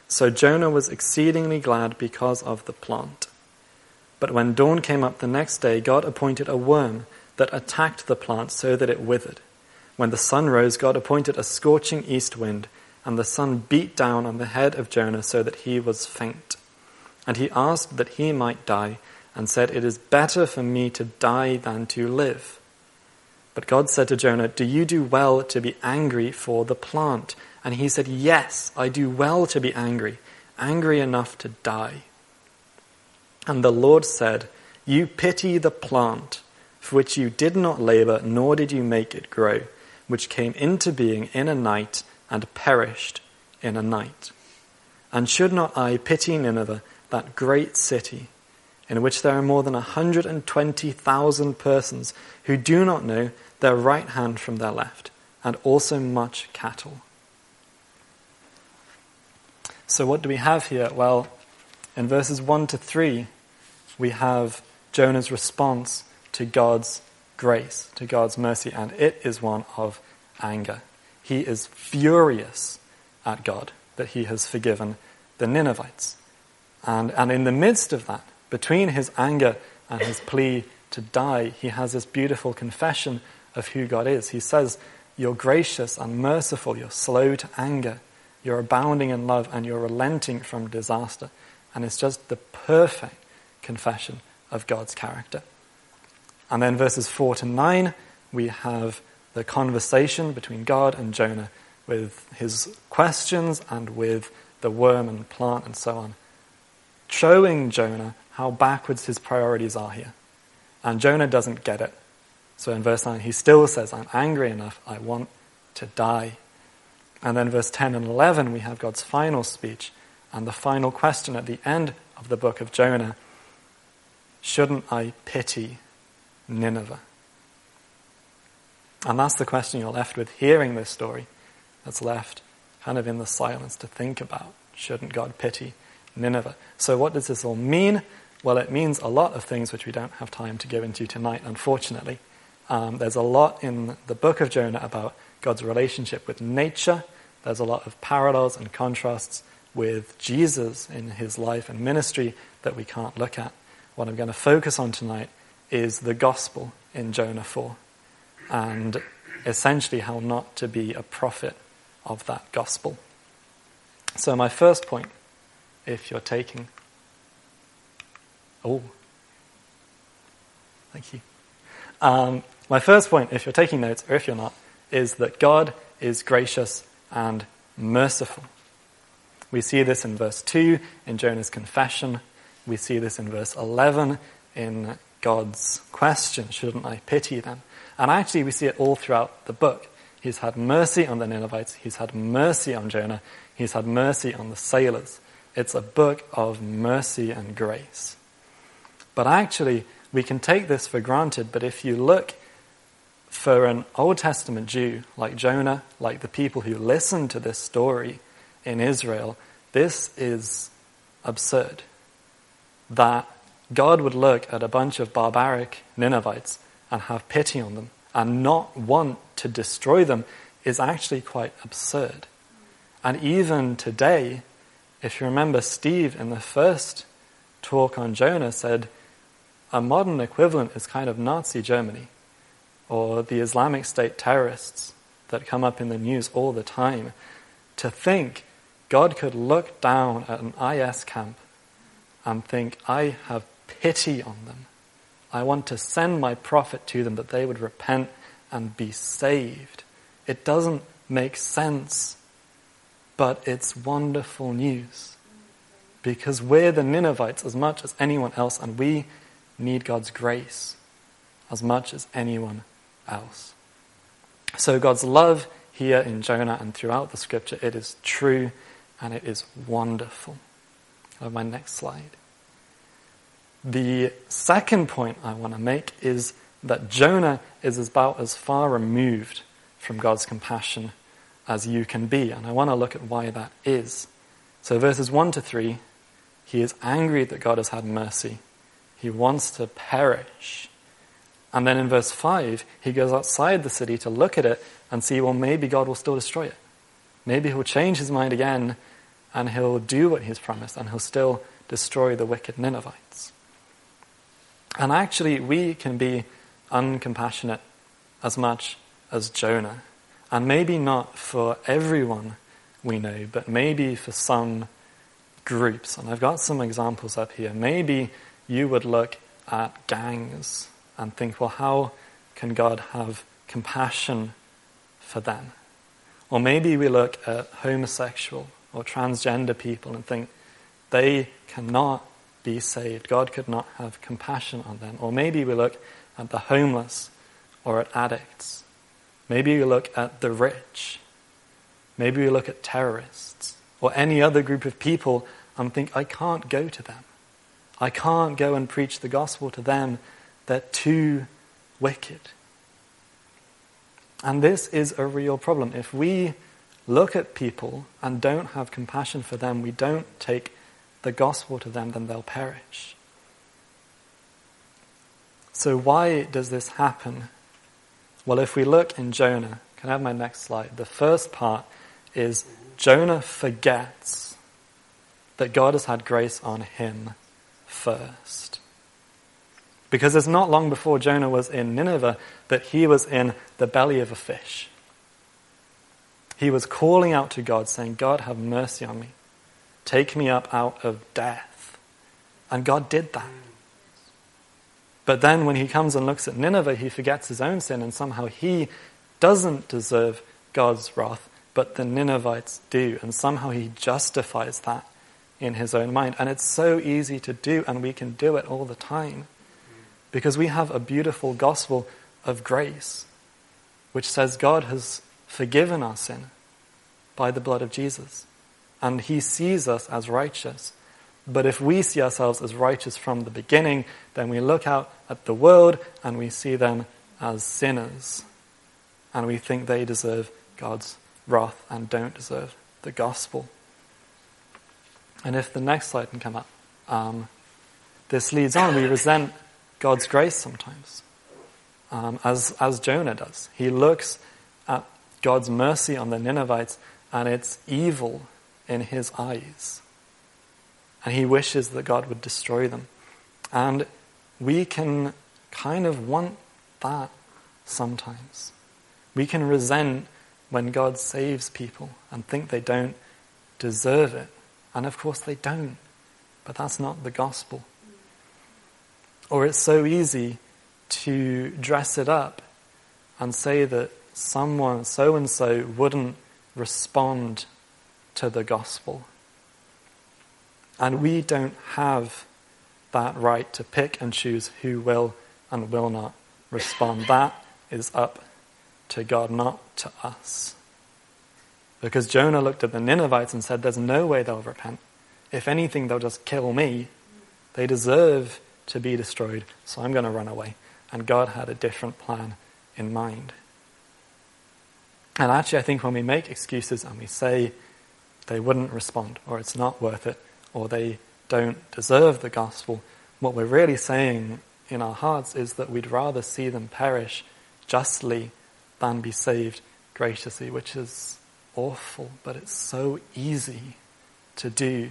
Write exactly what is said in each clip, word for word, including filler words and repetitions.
So Jonah was exceedingly glad because of the plant. But when dawn came up the next day, God appointed a worm that attacked the plant so that it withered. When the sun rose, God appointed a scorching east wind, and the sun beat down on the head of Jonah so that he was faint. And he asked that he might die, and said, "It is better for me to die than to live." But God said to Jonah, "Do you do well to be angry for the plant?" And he said, "Yes, I do well to be angry, angry enough to die." And the Lord said, "You pity the plant, for which you did not labor, nor did you make it grow, which came into being in a night and perished in a night. And should not I pity Nineveh, that great city, in which there are more than one hundred twenty thousand persons who do not know their right hand from their left, and also much cattle?" So what do we have here? Well, in verses one to three, we have Jonah's response to God's grace, to God's mercy, and it is one of anger. He is furious at God that he has forgiven the Ninevites. And, and in the midst of that, between his anger and his plea to die, he has this beautiful confession of who God is. He says, "You're gracious and merciful, you're slow to anger, you're abounding in love, and you're relenting from disaster." And it's just the perfect confession of God's character. And then verses four to nine, we have the conversation between God and Jonah with his questions and with the worm and plant and so on, showing Jonah how backwards his priorities are here. And Jonah doesn't get it. So in verse nine, he still says, "I'm angry enough, I want to die." And then verse ten and eleven, we have God's final speech and the final question at the end of the book of Jonah: shouldn't I pity Nineveh? And that's the question you're left with hearing this story. That's left kind of in the silence to think about. Shouldn't God pity Nineveh? So what does this all mean? Well, it means a lot of things which we don't have time to go into tonight, unfortunately. Um, there's a lot in the book of Jonah about God's relationship with nature. There's a lot of parallels and contrasts with Jesus in his life and ministry that we can't look at. What I'm going to focus on tonight is the gospel in Jonah four, and essentially how not to be a prophet of that gospel. So my first point, if you're taking... Oh, thank you. Um, my first point, if you're taking notes, or if you're not, is that God is gracious and merciful. We see this in verse two in Jonah's confession. We see this in verse eleven in God's question, shouldn't I pity them? And actually we see it all throughout the book. He's had mercy on the Ninevites. He's had mercy on Jonah. He's had mercy on the sailors. It's a book of mercy and grace. But actually, we can take this for granted, but if you look for an Old Testament Jew like Jonah, like the people who listened to this story in Israel, this is absurd. That God would look at a bunch of barbaric Ninevites and have pity on them and not want to destroy them is actually quite absurd. And even today, if you remember, Steve in the first talk on Jonah said a modern equivalent is kind of Nazi Germany or the Islamic State terrorists that come up in the news all the time. To think God could look down at an I S camp and think, I have pity on them. I want to send my prophet to them that they would repent and be saved. It doesn't make sense, but it's wonderful news. Because we're the Ninevites as much as anyone else, and we need God's grace as much as anyone else. So God's love here in Jonah and throughout the scripture, it is true and it is wonderful. I have my next slide. The second point I want to make is that Jonah is about as far removed from God's compassion as you can be, and I want to look at why that is. So verses one to three, he is angry that God has had mercy. He wants to perish. And then in verse five, he goes outside the city to look at it and see, well, maybe God will still destroy it. Maybe he'll change his mind again and he'll do what he's promised, and he'll still destroy the wicked Ninevites. And actually, we can be uncompassionate as much as Jonah. And maybe not for everyone we know, but maybe for some groups. And I've got some examples up here. Maybe you would look at gangs and think, well, how can God have compassion for them? Or maybe we look at homosexual or transgender people and think they cannot be saved. God could not have compassion on them. Or maybe we look at the homeless or at addicts. Maybe we look at the rich. Maybe we look at terrorists or any other group of people and think, I can't go to them. I can't go and preach the gospel to them. They're too wicked. And this is a real problem. If we look at people and don't have compassion for them, we don't take the gospel to them, then they'll perish. So why does this happen? Well, if we look in Jonah, can I have my next slide? The first part is Jonah forgets that God has had grace on him first. Because it's not long before Jonah was in Nineveh that he was in the belly of a fish. He was calling out to God, saying, God, have mercy on me. Take me up out of death. And God did that. But then when he comes and looks at Nineveh, he forgets his own sin, and somehow he doesn't deserve God's wrath, but the Ninevites do. And somehow he justifies that in his own mind. And it's so easy to do, and we can do it all the time. Because we have a beautiful gospel of grace, which says God has forgiven our sin by the blood of Jesus. And he sees us as righteous. But if we see ourselves as righteous from the beginning, then we look out at the world and we see them as sinners. And we think they deserve God's wrath and don't deserve the gospel. And if the next slide can come up, um, this leads on. We resent God's grace sometimes, um, as, as Jonah does. He looks at God's mercy on the Ninevites and it's evil in his eyes. And he wishes that God would destroy them. And we can kind of want that sometimes. We can resent when God saves people and think they don't deserve it. And of course they don't. But that's not the gospel. Or it's so easy to dress it up and say that someone so-and-so wouldn't respond to the gospel. And we don't have that right to pick and choose who will and will not respond. That is up to God, not to us. Because Jonah looked at the Ninevites and said, there's no way they'll repent. If anything, they'll just kill me. They deserve to be destroyed, so I'm going to run away. And God had a different plan in mind. And actually, I think when we make excuses and we say they wouldn't respond, or it's not worth it, or they don't deserve the gospel, what we're really saying in our hearts is that we'd rather see them perish justly than be saved graciously, which is awful, but it's so easy to do.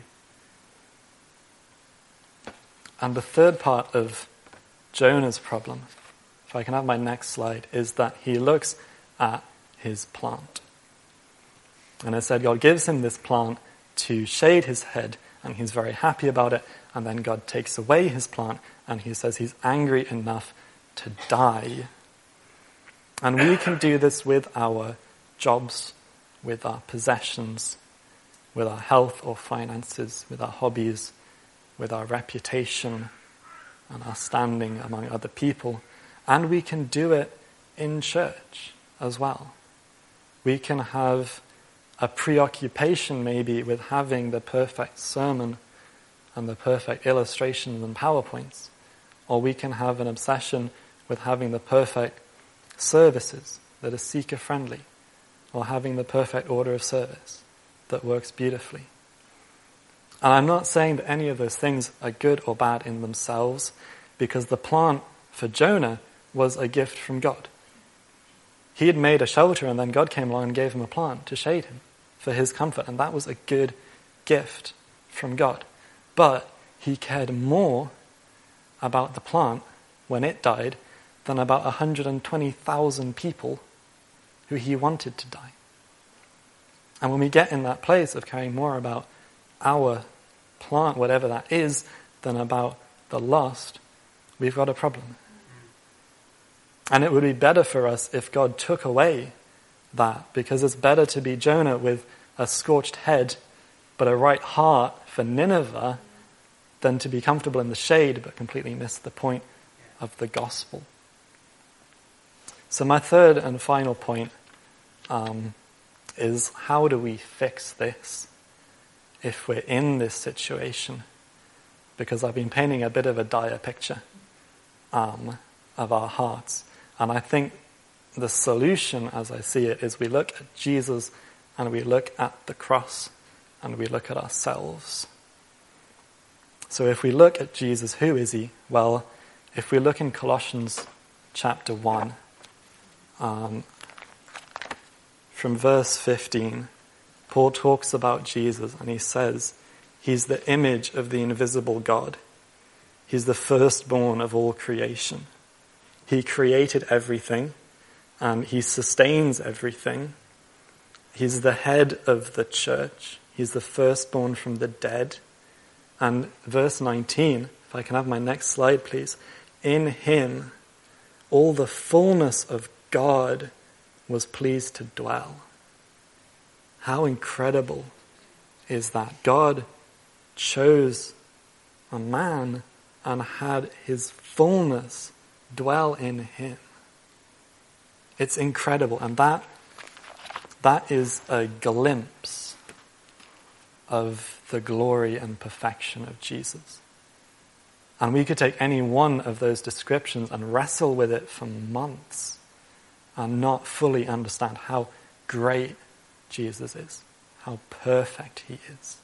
And the third part of Jonah's problem, if I can have my next slide, is that he looks at his plant. And I said God gives him this plant to shade his head, and he's very happy about it, and then God takes away his plant, and he says he's angry enough to die. And we can do this with our jobs, with our possessions, with our health or finances, with our hobbies, with our reputation and our standing among other people. And we can do it in church as well. We can have a preoccupation maybe with having the perfect sermon and the perfect illustrations and PowerPoints. Or we can have an obsession with having the perfect services that are seeker-friendly, or having the perfect order of service that works beautifully. And I'm not saying that any of those things are good or bad in themselves, because the plant for Jonah was a gift from God. He had made a shelter, and then God came along and gave him a plant to shade him for his comfort, and that was a good gift from God. But he cared more about the plant when it died than about one hundred twenty thousand people who he wanted to die. And when we get in that place of caring more about our plant, whatever that is, than about the lost, we've got a problem. And it would be better for us if God took away that, because it's better to be Jonah with a scorched head but a right heart for Nineveh than to be comfortable in the shade but completely miss the point of the gospel. So my third and final point um, is, how do we fix this if we're in this situation? Because I've been painting a bit of a dire picture um, of our hearts. And I think the solution, as I see it, is we look at Jesus and we look at the cross and we look at ourselves. So if we look at Jesus, who is he? Well, if we look in Colossians chapter one, um, from verse fifteen, Paul talks about Jesus and he says, he's the image of the invisible God. He's the firstborn of all creation. He created everything and he sustains everything. He's the head of the church. He's the firstborn from the dead. And verse nineteen, if I can have my next slide, please. In him, all the fullness of God was pleased to dwell. How incredible is that? God chose a man and had his fullness dwell in him. It's incredible. And that that is a glimpse of the glory and perfection of Jesus. And we could take any one of those descriptions and wrestle with it for months and not fully understand how great Jesus is, how perfect he is.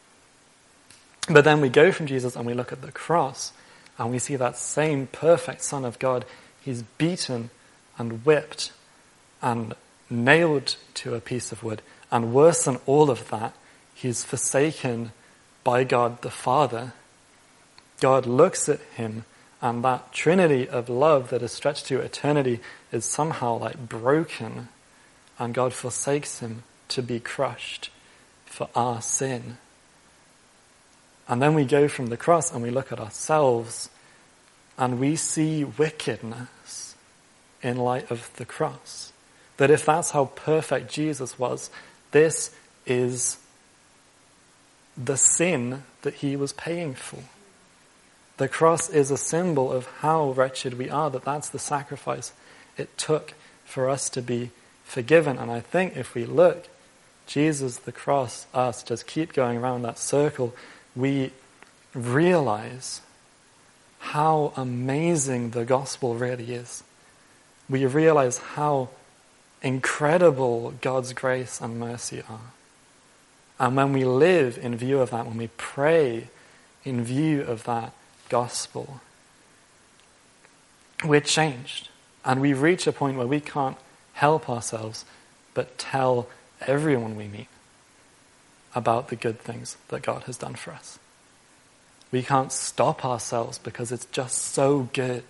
But then we go from Jesus and we look at the cross and we see that same perfect Son of God. He's beaten and whipped and nailed to a piece of wood. And worse than all of that, he's forsaken by God the Father. God looks at him, and that trinity of love that is stretched to eternity is somehow like broken, and God forsakes him to be crushed for our sin. And then we go from the cross and we look at ourselves and we see wickedness in light of the cross. That if that's how perfect Jesus was, this is the sin that he was paying for. The cross is a symbol of how wretched we are, that that's the sacrifice it took for us to be forgiven. And I think if we look, Jesus, the cross, us, just keep going around that circle, we realize how amazing the gospel really is. We realize how incredible God's grace and mercy are. And when we live in view of that, when we pray in view of that gospel, we're changed. And we reach a point where we can't help ourselves but tell everyone we meet about the good things that God has done for us. We can't stop ourselves because it's just so good.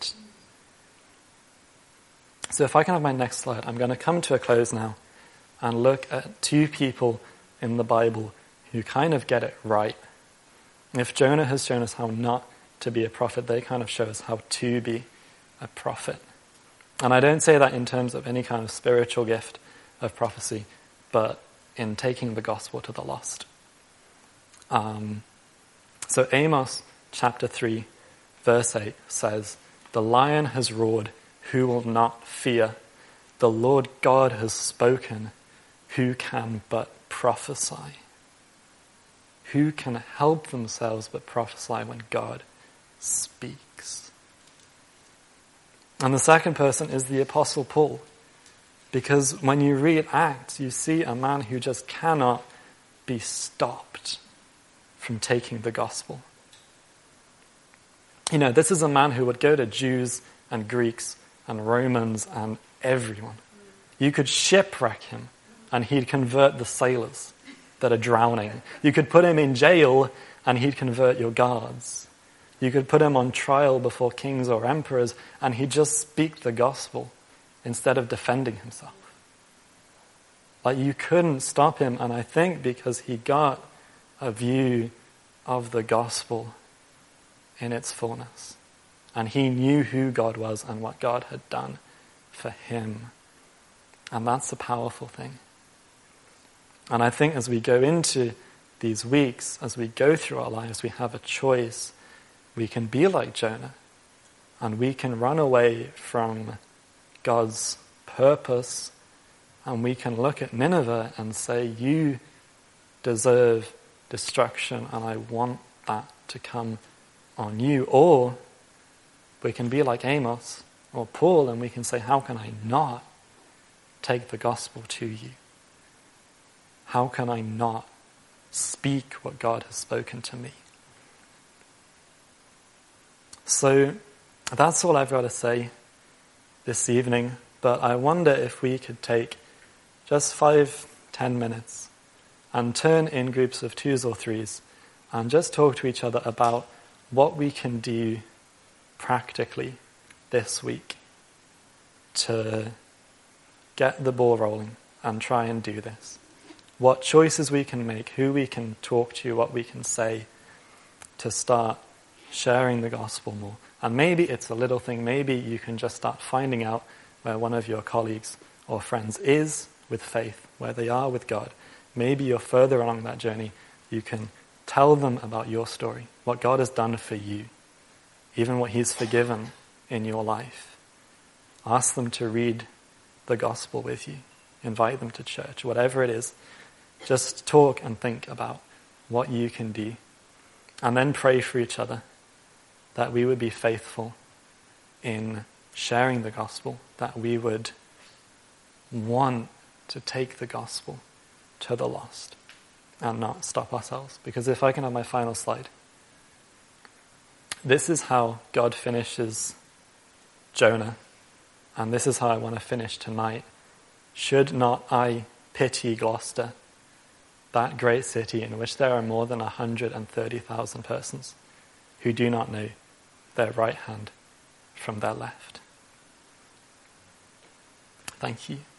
So if I can have my next slide, I'm going to come to a close now and look at two people in the Bible who kind of get it right. If Jonah has shown us how not to be a prophet, they kind of show us how to be a prophet. And I don't say that in terms of any kind of spiritual gift of prophecy, but in taking the gospel to the lost. Um, so Amos chapter three, verse eight says, "The lion has roared, who will not fear? The Lord God has spoken, who can but prophesy?" Who can help themselves but prophesy when God speaks? And the second person is the Apostle Paul. Because when you read Acts, you see a man who just cannot be stopped from taking the gospel. You know, this is a man who would go to Jews and Greeks and Romans and everyone. You could shipwreck him and he'd convert the sailors. that are drowning. You could put him in jail and he'd convert your guards. You could put him on trial before kings or emperors and he'd just speak the gospel instead of defending himself. Like, you couldn't stop him, and I think because he got a view of the gospel in its fullness. And he knew who God was and what God had done for him. And that's a powerful thing. And I think as we go into these weeks, as we go through our lives, we have a choice. We can be like Jonah, and we can run away from God's purpose, and we can look at Nineveh and say, you deserve destruction, and I want that to come on you. Or we can be like Amos or Paul, and we can say, how can I not take the gospel to you? How can I not speak what God has spoken to me? So that's all I've got to say this evening, but I wonder if we could take just five, ten minutes and turn in groups of twos or threes and just talk to each other about what we can do practically this week to get the ball rolling and try and do this. What choices we can make, who we can talk to, what we can say to start sharing the gospel more. And maybe it's a little thing. Maybe you can just start finding out where one of your colleagues or friends is with faith, where they are with God. Maybe you're further along that journey. You can tell them about your story, what God has done for you, even what he's forgiven in your life. Ask them to read the gospel with you. Invite them to church, whatever it is. Just talk and think about what you can do. And then pray for each other that we would be faithful in sharing the gospel, that we would want to take the gospel to the lost and not stop ourselves. Because if I can have my final slide. This is how God finishes Jonah, and this is how I want to finish tonight. Should not I pity Gloucester, that great city in which there are more than one hundred thirty thousand persons who do not know their right hand from their left? Thank you.